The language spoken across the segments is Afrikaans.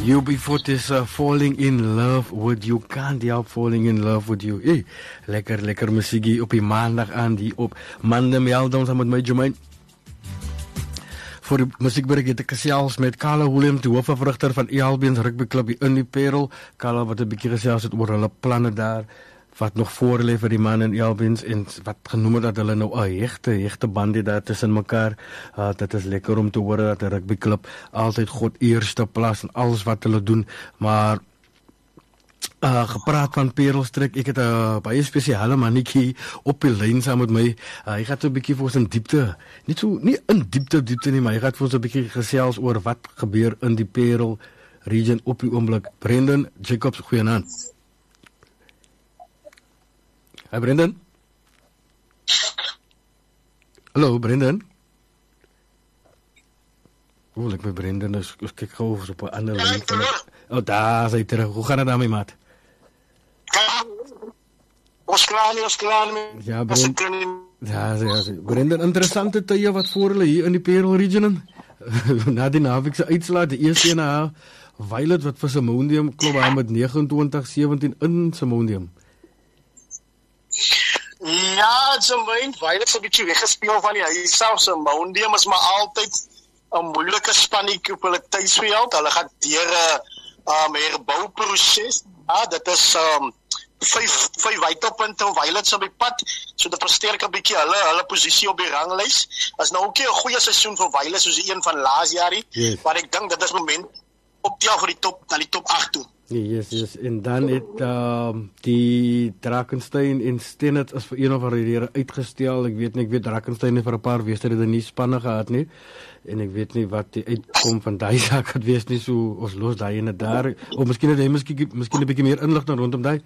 UB40 falling in love with you. Can't help falling in love with you. Hey, lekker musiekie op die maandag aan die op Mande Meldown saam met my Jermaine. Voor die musiekbereik het ek gesels met Carla Williams, die hoofafrigter van Albions Rugby Club in die Parel. Carla wat 'n bietjie gesels het oor hulle planne daar, wat nog voor lê vir die man in Albions en wat genoem het dat hulle nou 'n hegte band het daar tussen mekaar. Dit is lekker om te hoor dat 'n rugby klub altyd God eerste plaas en alles wat hulle doen, maar gepraat van Parelstreek, ek het 'n baie spesiale mannetjie op die lyn saam met my. Hy gaan so 'n bietjie vir ons in diepte, nie in diepte nie, maar hy gaan vir ons 'n bietjie gesels oor wat gebeur in die Parel region op die oomblik. Brendan Jacobs, goeienaand. Hi Brendan. Hallo Brendan. Ek ben Brendan, dus kyk gou of op 'n ander lyn van. Oh, daar is hy terug. Hoe gaan dit daarmee, maat? Ons klaar. Ja, Brendan, interessante tye wat voor hulle hier in die Parel region. Na die naweek se uitslaat, die eerste een na Violet wat vir Simondium klop aan met 29-17 in Simondium. Ja, Jermaine, Violet so 'n bietjie weggespeel van die huis self. Simondium is maar altyd 'n moeilike spanetjie op hulle tuisveld. Hulle gaan deur 'n herbouproses. Ja, dit is 5 wytepunte op Violet se op die pad. So dit versterk 'n bietjie hulle posisie op die ranglys. Is nou ook 'n goeie seisoen vir Violet soos die een van laas jaar nie. Yes. Maar ek dink dit is moment optel vir die top na die top 8 toe. Yes. En dan het die Drakensberg en Stennet as vir een of ander rede uitgestel. Ek weet Drakensberg het vir 'n paar wedstryde nie spanne gehad nie. En ek weet nie wat die uitkom van daai saak het wees nie, so ons los daai ene daar. Of miskien het jy miskien 'n bietjie meer inligting rondom daai.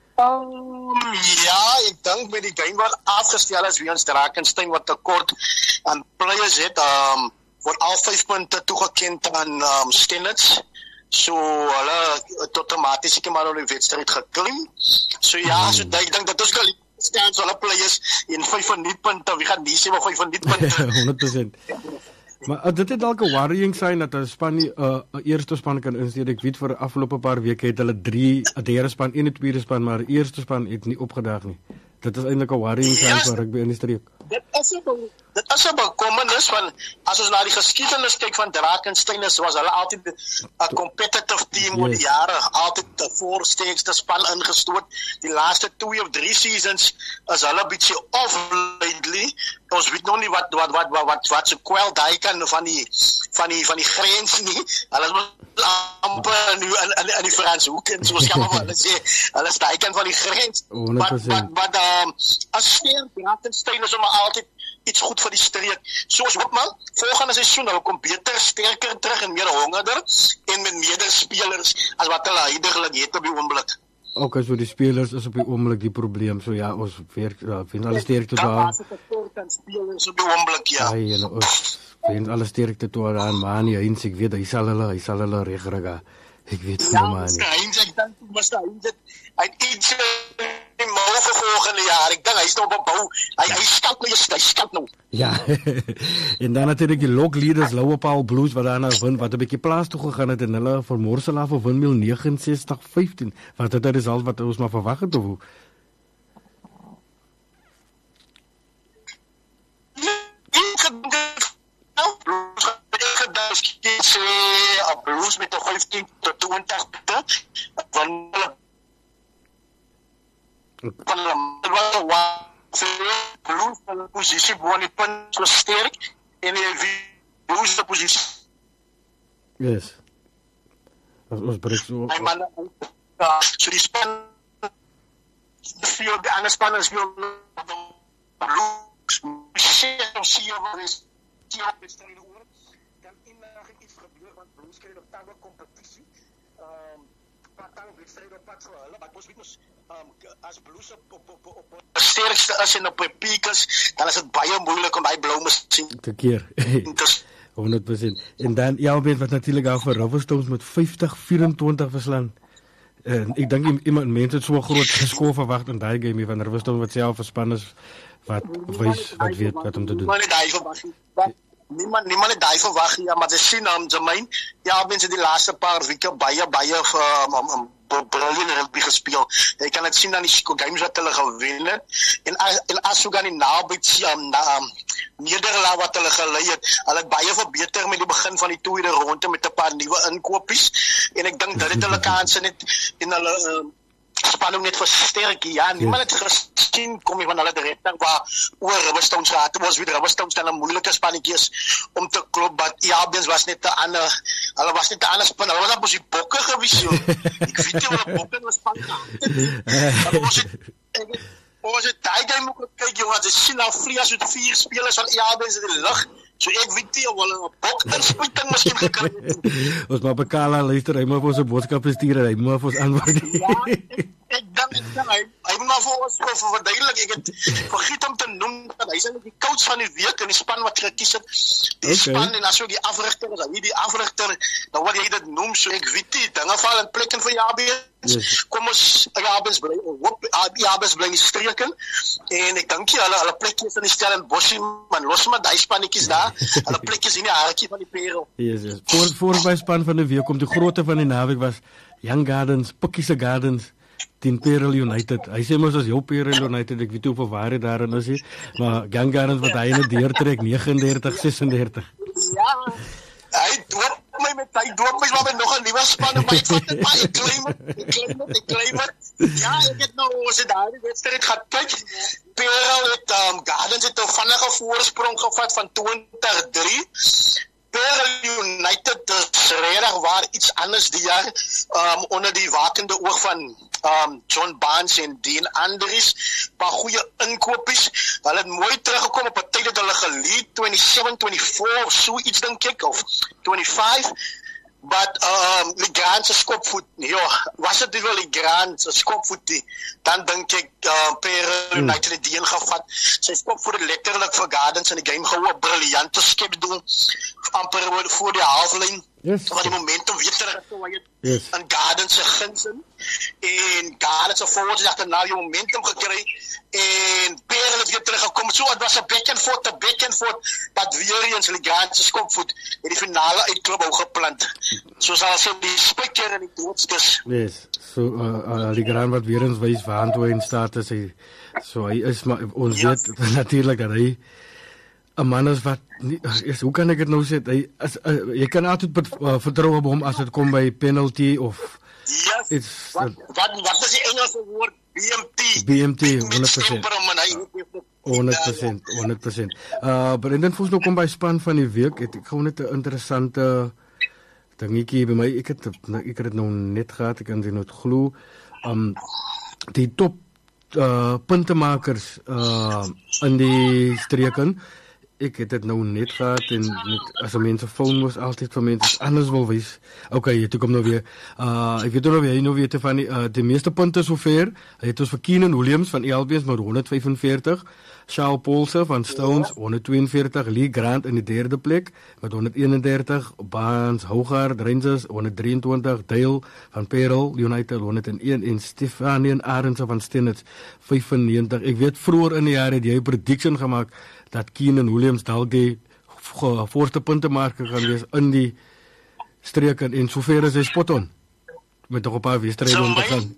Ja, ek dink met die game wat afgestel is weens Drakensberg wat tekort aan players het, word al 5 punte toegekend aan Stennet. So hulle het outomaties ek maar op die wedstryd geklim. So ja, so ek dink dat ons kan staan so hulle players in 5 punte. Wie gaan nie sê maar 5 punte. 100%. Maar dit het dalk 'n worrying sign dat 'n span 'n eerste span kan insteek. Ek weet vir afgelope paar weke het hulle 'n derde span en 'n tweede span, maar die eerste span het nie opgedaag nie. Dit is eintlik 'n worrying sign vir rugby in die streek. Dit is 'n bekommernis van as ons na die geskiedenis kyk van Drakensberg, was hulle altyd 'n competitive team oor die jare, altyd 'n voorsteekste span ingestoot. Die laaste 2 of 3 seasons is hulle bietjie off lately. Ons weet nog nie wat so kwel daai kan van die grens nie. Hulle is amper nu in die Franse hoek en soos kan hulle sê, hulle is daai kan van die grens. Wat as steen Drakensberg is maar altyd iets goed vir die streek. So ons hoop maar volgende seisoen hulle kom beter, sterker terug en meer hongerder en met meer spelers as wat hulle huidiglik het op die oomblik. Okay, so die spelers is op die oomblik die probleem. So ja, ons vind alle sterkte daar. Daar is 'n tekort aan spelers op die oomblik, ja. Ai, en ons vind alle sterkte toe aan Manie Heinz, ek weet hy sal hulle regrig. Ek weet nie maar nie. Ja, Heinz, ek dink Heinz het iets in môre volgende jaar. Ek dink hy is nog op bou. Hy skat nou. Ja. En dan natuurlik die Lock Leaders Louwepal Blues wat daarna win, wat 'n bietjie plaas toe gegaan het en hulle vir Morselaar vir Windmill 69-15. Wat dit is al wat ons maar verwag het of hoe? Blues met 15 tot 20 van hulle Blues van posisie behoort die punt so sterk en die Blues de posisie. Yes. Ons breek so. So die span die ander span is veel Blues sien wat is dan inderdaad iets gebeur want Blues kry op taal kompetisie. Partang wedstryd op pad vir hulle, maar ons weet ons as Blues op sterkste is en op die piek is, dan is dit baie moeilik om daai blou masjien te keer. 100%. En dan Albion wat natuurlik al vir Riverstones met 50-24 verslaan. En ek dink mense het so groot geskoor verwag in daai game van Riverstones wat self verspan is wat weet wat om te doen. Maar net daai verwagting. Niemand het daai verwag ja, maar jy sien Jermaine, ja, mense die laaste paar weke baie brilliant rugby gespeel. Jy kan dit sien aan die games wat hulle gewen het en as ook aan die naby nederlaag wat hulle gelei het. Hulle het baie verbeter met die begin van die tweede ronde met 'n paar nuwe inkopies en ek dink dit het hulle kanse net in hulle spanning net versterk. Ja, niemand het gesien kom jy van hulle direk waar oor Rubberstones gehad. Was weer Rubberstones dan 'n moeilike spannetjies om te klop, maar Jabians was net 'n ander, hulle was net 'n ander span. Hulle was op die bokke gewees. Ek weet nie hoe bokke was span gehad. Ons het daai game ook kyk jy wat jy sien nou vlieg met 4 spelers van Jabians in die lug. So ek weet nie of hulle 'n bok inspuiting miskien gekry het. Ons maar Bekala luister, hy moet ons 'n boodskap stuur, hy moet ons antwoord. Ja, ek dink hy moet maar vir ons verduidelik. Ek het vergeet om te noem dat hy is die coach van die week in die span wat gekies het. Die span en asook die afrigter, as hy die afrigter, dan wil jy dit noem, so ek weet nie, dinge val in plek en vir Jabians. Yes. Kom ons Jabians bly nie streken en ek dink hulle plekjies in die Stellenbosch man, los maar die spannetjies daar, hulle plekjies in die hartjie van die Parel. Yes. Voor my span van die week kom die grootte van die naweek was Young Gardens, Pukkiese Gardens teen Parel United. Hy sê mos as jou Parel United, ek weet hoe veel waarheid daarin is, maar Young Gardens wat hy in die deurtrek 39-36. Ja. Hy doop my met maar nog 'n nuwe span en ek vat dit maar ek claim it. Ja, ek het nou ons het daai wedstryd gehad kyk. Parel het Gardens het 'n vinnige voorsprong gevat van 20-3. Parel United is regtig waar iets anders die jaar onder die wakende oog van John Barnes en Dean Andries, paar goeie inkopies. Hulle het mooi teruggekom op 'n tyd dat hulle gelead 27-24 of so iets dink ek of 25. But Legrand se skopvoet, was dit nie wel Legrand se skopvoet, dan dink ek Parel United het die ingehad. Sy skopvoet het letterlik vir Gardens in die game gehou, 'n briljante skep doen amper voor die halflyn. Yes. Maar die momentum weer teruggekomen en Gardens se gunsin en Gardens se forwards het nou die momentum gekry en Parel het weer teruggekom. So het was 'n back and forth, dat weer eens Legrand se skopvoet in die finale uitklop ou geplant. So sal sy die spikker in die doodskus. Yes. So Legrand wat weer eens wys waar hy in staat is. So hy is maar ons weet natuurlik dat hy 'n man is wat hoe kan ek dit nou sê? Jy kan altyd vertrou op hom as dit kom by penalty of wat is die Engelse woord? BMT 100%. 100%. Brendan Vos nou kom by span van die week. Ek gou net 'n interessante dingetjie by my. Ek het dit nou net gehad. Ek kan dit nou glo. Die top puntemakers in die streken. Ek het dit nou net gehad en as 'n mens se foon was altyd vir mense anders wil wys. Okay, toe kom nou weer. Ek weet nou weer te van die meeste punte sover. Hy het ons vir Keenan Williams van Elbees met 145, Charles Paulse van Stones 142, Lee Grant in die derde plek met 131, Barnes Hougaard Rangers 123, Dale van Parel United 101 en Stefanian Arendse van Stennis 95. Ek weet vroeër in die jaar het jy 'n prediction gemaak dat Keenan Williams dalk die voorste puntemarker gaan wees in die streken en sover is hy spot on met nog 'n paar wedstryde om te gaan.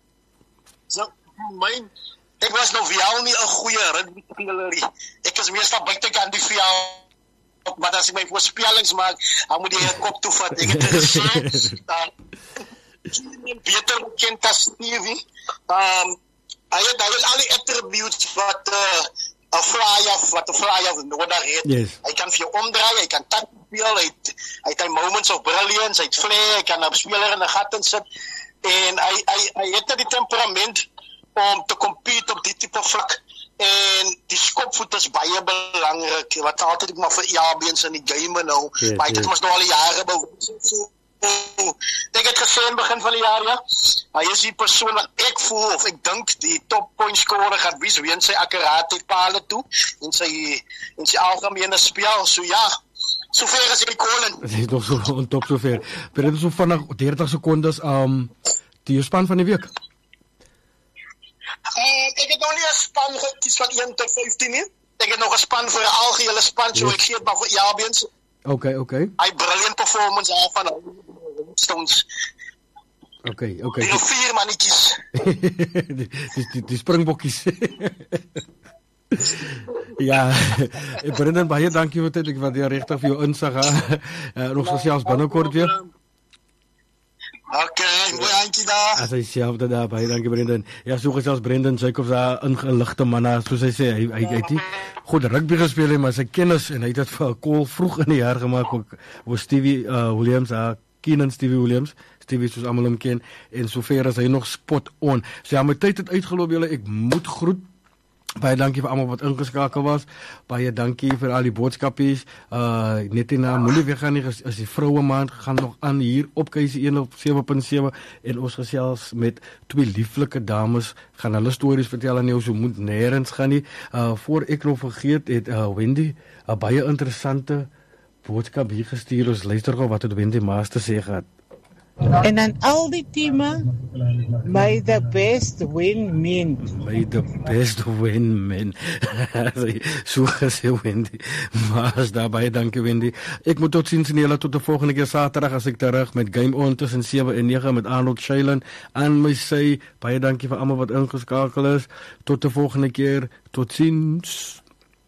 Ek was nou wel nie 'n goeie rugbyspeler. Ek is meestal buitekant die veld, maar as ek my voorspellings maak, dan moet jy 'n kop toe vat. Ek het gesê beter bekend as Stevie. Hy het al die attributes wat 'n flyer nodig het. Yes. Hy kan vir jou omdraai, hy kan tap speel, hy het moments of brilliance, hy het flair, hy kan 'n speler in 'n gat insit en hy het die temperament om te compete op die tipe vlak en die skopvoet is baie belangrik wat altyd ek maar vir Jabians in die game nou, maar dit mos nou al jare bewys. Ek het gesê in begin van die jaar, ja, hy is die persoon wat ek voel of ek dink die top point scorer gaan wees weens sy akkuraatheid pale toe en sy algemene spel. So ja, sover as ek kon. Dit is nog so on top sover. Maar dit is so vinnig 30 sekondes die span van die week. Ek het nog nie 'n span gekies van 1 tot 15 nie. Ek het nog 'n span vir 'n algehele span, so ek gee dit maar vir Jabians. Okay. Hy brilliant performance al van Stones. Okay. Die 4 mannetjies. die springbokkies. Ja, Brendan, baie dankie vir dit. Ek waardeer regtig vir jou insig. Nog gesels binnekort weer. Okay, mooi handjie daar. As hy self dat daar, baie dankie Brendan. Ja, so gesels Brendan, sy kom daar ingeligte man, soos hy sê, hy het nie goed rugby gespeel, maar sy kennis en hy het dit vir 'n call vroeg in die jaar gemaak ook Stevie Williams, Keenan Stevie Williams. Stevie soos almal hom ken en sover as hy nog spot on. So ja, my tyd het uitgeloop julle. Ek moet groet. Baie dankie vir almal wat ingeskakel was. Baie dankie vir al die boodskapies. Net na moenie weggaan nie, as die vroue maand gaan nog aan hier op KC1 op 7.7 en ons gesels met 2 lieflike dames, gaan hulle stories vertel aan jou, so moet nêrens gaan nie. Voor ek nog vergeet het Wendy 'n baie interessante boodskap hier gestuur. Ons luister gou wat het Wendy Master sê gehad. En dan al die teams, may the best win men. May the best win men. So gesê Wendy. Maar daarbij, dankie Wendy. Ek moet tot ziens en tot de volgende keer Saterdag as ek terug met Game On tussen 7 en 9 met Arnold Shailen aan my sy. Baie dankie vir almal wat ingeskakel is. Tot de volgende keer. Tot ziens.